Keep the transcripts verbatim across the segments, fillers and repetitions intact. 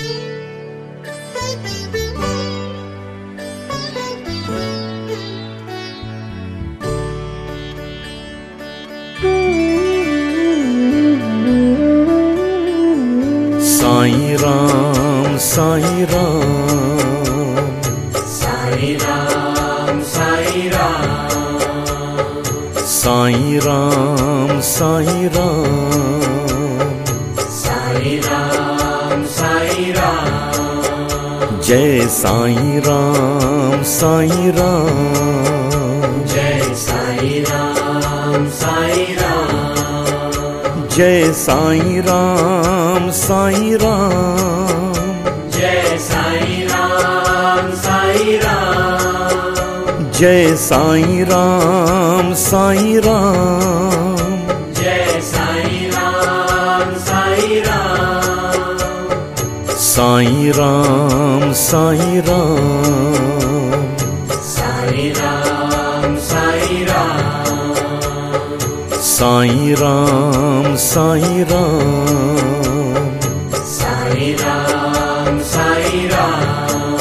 साईं राम साईं राम साईं राम साईं राम साईं राम साईं राम साईं राम साईं राम जय साईं राम साईं राम जय साईं राम साईं राम जय साईं राम साईं राम जय साईं राम साईं राम जय साईं राम साईं राम जय साईं राम साईं राम साईं राम साईं राम साईं राम साईं राम साईं राम साईं राम साईं राम साईं राम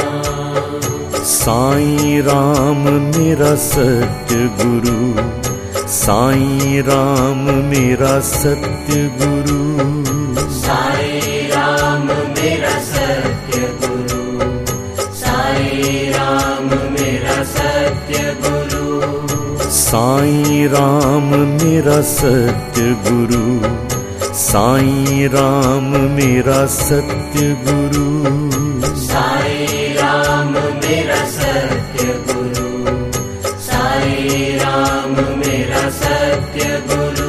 साईं राम मेरा सत्य गुरु साईं राम मेरा सत्य गुरु साईं राम मेरा सत्य गुरु साईं राम मेरा सत्य गुरु साईं राम मेरा सत्य गुरु साईं राम मेरा सत्य गुरु साईं राम मेरा सत्य गुरु साईं राम मेरा सत्य गुरु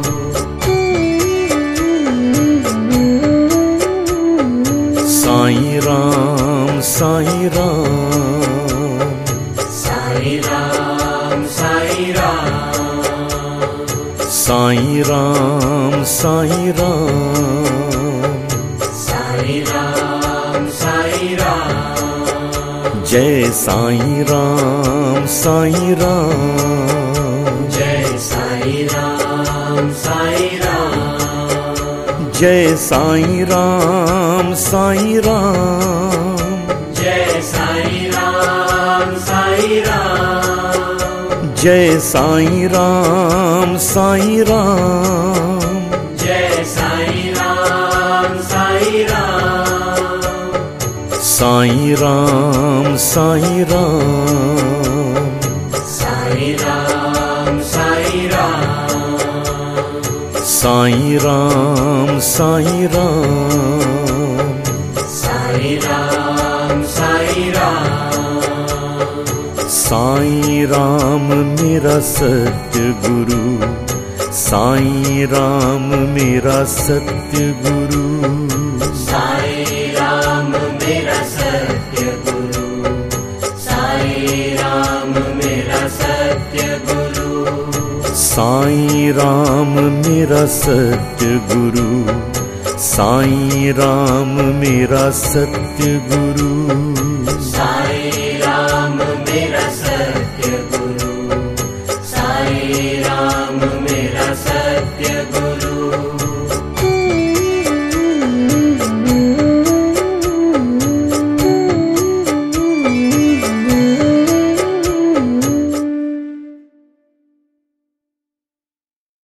साईं राम साईं राम साईं राम साईं राम साईं राम साईं राम साईं राम साईं राम जय साईं राम साईं राम जय साईं राम साईं राम जय साईं राम साईं राम जय साईं राम साईं राम जय साईं राम साईं राम जय साईं राम साईं राम साईं राम साईं राम साईं राम साईं राम साईं राम साईं राम साईं राम साईं राम साईं राम मेरा सत्य गुरु साईं राम मेरा सत्य गुरु साईं राम मेरा सत्य गुरु साईं राम मेरा सत्य गुरु साईं राम मेरा सत्य गुरु साईं राम मेरा सत्य गुरु साईं राम मेरा सत्य गुरु साईं राम मेरा सत्य